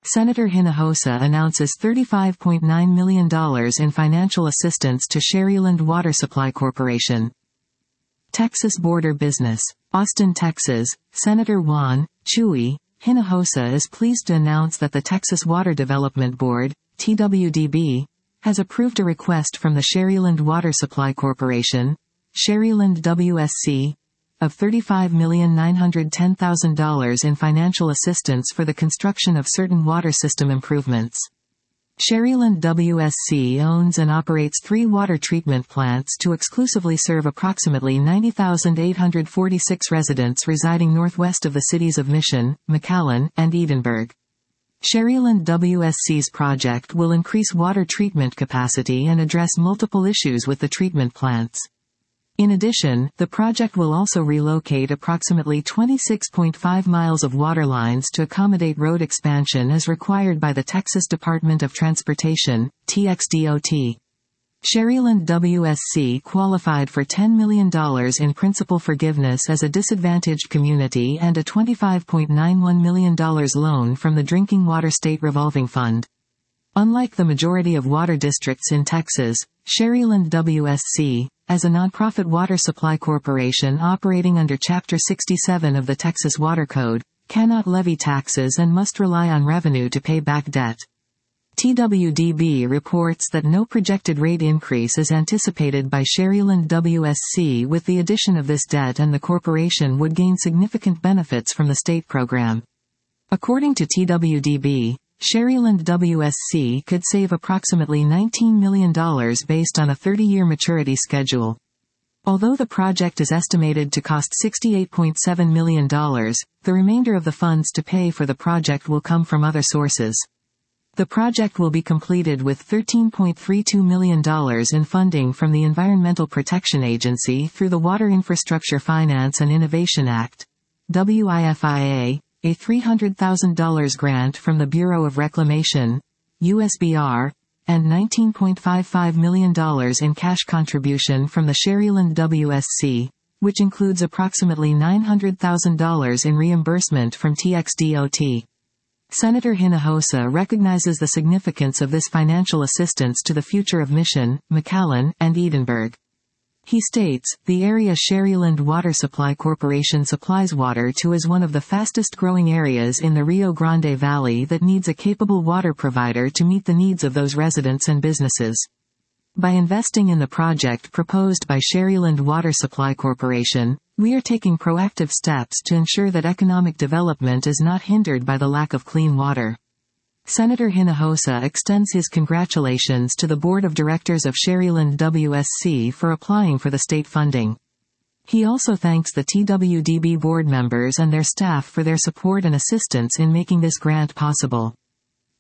Senator Hinojosa announces $35.9 million in financial assistance to Sharyland Water Supply Corporation. Texas Border Business. Austin, Texas. Senator Juan Chuy Hinojosa is pleased to announce that the Texas Water Development Board, TWDB, has approved a request from the Sharyland Water Supply Corporation, Sharyland WSC, of $35,910,000 in financial assistance for the construction of certain water system improvements. Sharyland WSC owns and operates 3 water treatment plants to exclusively serve approximately 90,846 residents residing northwest of the cities of Mission, McAllen, and Edinburg. Sharyland WSC's project will increase water treatment capacity and address multiple issues with the treatment plants. In addition, the project will also relocate approximately 26.5 miles of water lines to accommodate road expansion as required by the Texas Department of Transportation, TXDOT. Sharyland WSC qualified for $10 million in principal forgiveness as a disadvantaged community and a $25.91 million loan from the Drinking Water State Revolving Fund. Unlike the majority of water districts in Texas, Sharyland WSC, as a nonprofit water supply corporation operating under Chapter 67 of the Texas Water Code, cannot levy taxes and must rely on revenue to pay back debt. TWDB reports that no projected rate increase is anticipated by Sharyland WSC with the addition of this debt, and the corporation would gain significant benefits from the state program. According to TWDB, Sharyland WSC could save approximately $19 million based on a 30-year maturity schedule. Although the project is estimated to cost $68.7 million, the remainder of the funds to pay for the project will come from other sources. The project will be completed with $13.32 million in funding from the Environmental Protection Agency through the Water Infrastructure Finance and Innovation Act, WIFIA, a $300,000 grant from the Bureau of Reclamation, USBR, and $19.55 million in cash contribution from the Sharyland WSC, which includes approximately $900,000 in reimbursement from TXDOT. Senator Hinojosa recognizes the significance of this financial assistance to the future of Mission, McAllen, and Edinburg. He states, the area Sharyland Water Supply Corporation supplies water to is one of the fastest growing areas in the Rio Grande Valley that needs a capable water provider to meet the needs of those residents and businesses. By investing in the project proposed by Sharyland Water Supply Corporation, we are taking proactive steps to ensure that economic development is not hindered by the lack of clean water. Senator Hinojosa extends his congratulations to the Board of Directors of Sharyland WSC for applying for the state funding. He also thanks the TWDB board members and their staff for their support and assistance in making this grant possible.